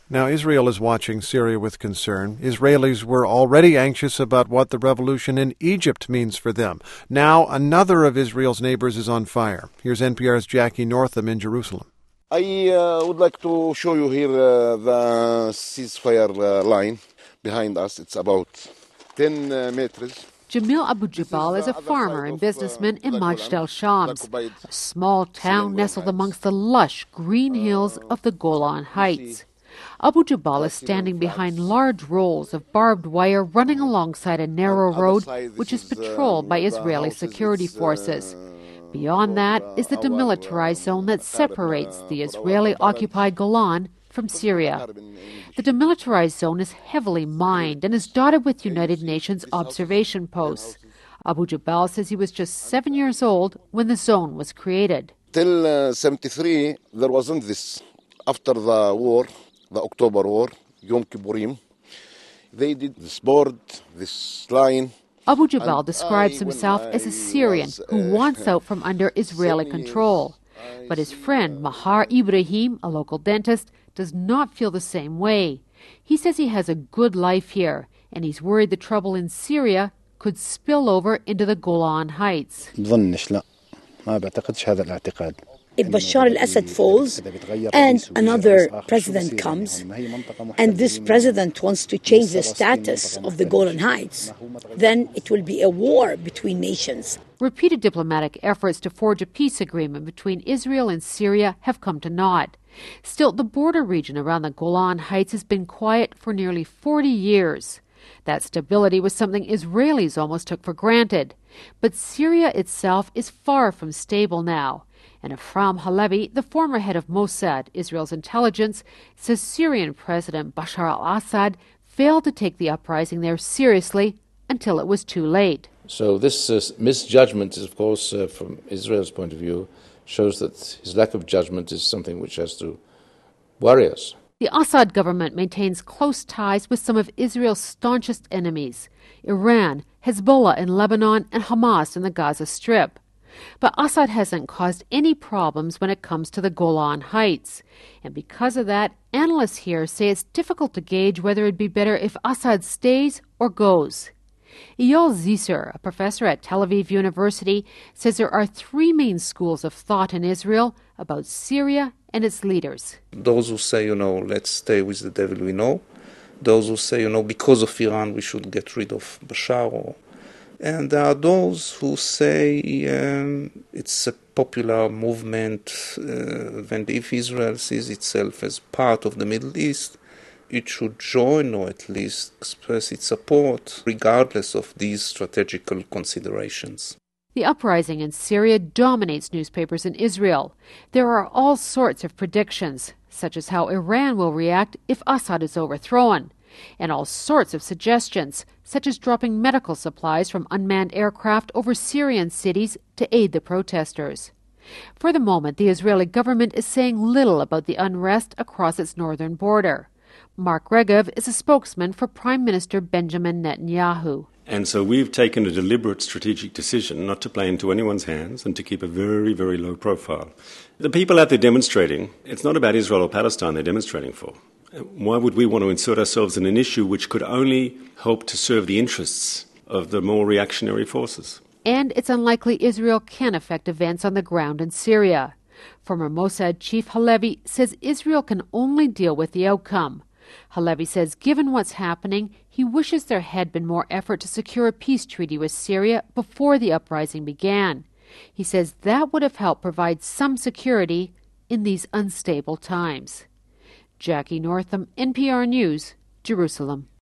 Now, Israel is watching Syria with concern. Israelis were already anxious about what the revolution in Egypt means for them. Now, another of Israel's neighbors is on fire. Here's NPR's Jackie Northam in Jerusalem. I would like to show you here the ceasefire line behind us. It's about 10 meters. Jamil Abu Jabal is a farmer and businessman in Majd al-Shams, a small town nestled amongst the lush green hills of the Golan Heights. Abu Jabal is standing behind large rolls of barbed wire running alongside a narrow road which is patrolled by Israeli security forces. Beyond that is the demilitarized zone that separates the Israeli-occupied Golan from Syria. The demilitarized zone is heavily mined and is dotted with United Nations observation posts. Abu Jabal says he was just 7 years old when the zone was created. Till 73, there wasn't this. After the war, the October War, Yom Kippurim, they did this board, this line. Abu Jabal describes himself as a Syrian who wants out from under Israeli control. But his friend Mahar Ibrahim, a local dentist, does not feel the same way. He says he has a good life here, and he's worried the trouble in Syria could spill over into the Golan Heights. If Bashar al-Assad falls and another president comes, and this president wants to change the status of the Golan Heights, then it will be a war between nations. Repeated diplomatic efforts to forge a peace agreement between Israel and Syria have come to naught. Still, the border region around the Golan Heights has been quiet for nearly 40 years. That stability was something Israelis almost took for granted. But Syria itself is far from stable now. And Efram Halevi, the former head of Mossad, Israel's intelligence, says Syrian President Bashar al-Assad failed to take the uprising there seriously until it was too late. So this misjudgment, of course, from Israel's point of view, shows that his lack of judgment is something which has to worry us. The Assad government maintains close ties with some of Israel's staunchest enemies, Iran, Hezbollah in Lebanon, and Hamas in the Gaza Strip. But Assad hasn't caused any problems when it comes to the Golan Heights. And because of that, analysts here say it's difficult to gauge whether it'd be better if Assad stays or goes. Eyal Zisser, a professor at Tel Aviv University, says there are three main schools of thought in Israel about Syria and its leaders. Those who say, let's stay with the devil we know. Those who say, because of Iran, we should get rid of Bashar. And there are those who say it's a popular movement, and if Israel sees itself as part of the Middle East, it should join or at least express its support, regardless of these strategical considerations. The uprising in Syria dominates newspapers in Israel. There are all sorts of predictions, such as how Iran will react if Assad is overthrown, and all sorts of suggestions, such as dropping medical supplies from unmanned aircraft over Syrian cities to aid the protesters. For the moment, the Israeli government is saying little about the unrest across its northern border. Mark Regev is a spokesman for Prime Minister Benjamin Netanyahu. And so we've taken a deliberate strategic decision not to play into anyone's hands and to keep a very, very low profile. The people out there demonstrating, it's not about Israel or Palestine they're demonstrating for. Why would we want to insert ourselves in an issue which could only help to serve the interests of the more reactionary forces? And it's unlikely Israel can affect events on the ground in Syria. Former Mossad chief Halevi says Israel can only deal with the outcome. Halevi says given what's happening, he wishes there had been more effort to secure a peace treaty with Syria before the uprising began. He says that would have helped provide some security in these unstable times. Jackie Northam, NPR News, Jerusalem.